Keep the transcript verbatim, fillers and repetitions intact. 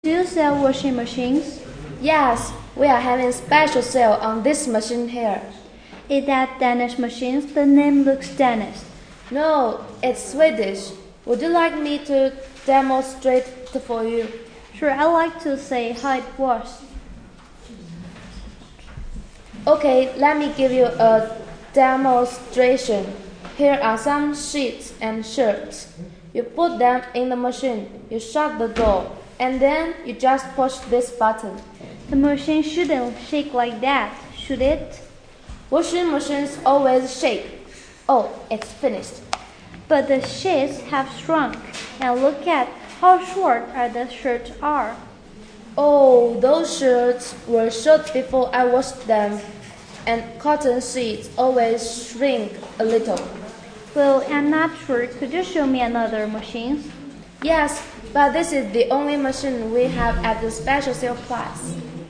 Do you sell washing machines? Yes, we are having a special sale on this machine here. Is that Danish machines? The name looks Danish. No, it's Swedish. Would you like me to demonstrate it for you? Sure, I like to see how it works. Okay, let me give you a demonstration. Here are some sheets and shirts. You put them in the machine, you shut the door, and then you just push this button. The machine shouldn't shake like that, should it? Washing machines always shake. Oh, it's finished. But the sheets have shrunk, and look at how short the shirts are. Oh, those shirts were short before I washed them, and cotton sheets always shrink a little. Well, I'm not sure. Could you show me another machine? Yes, but this is the only machine we have at the special sale price.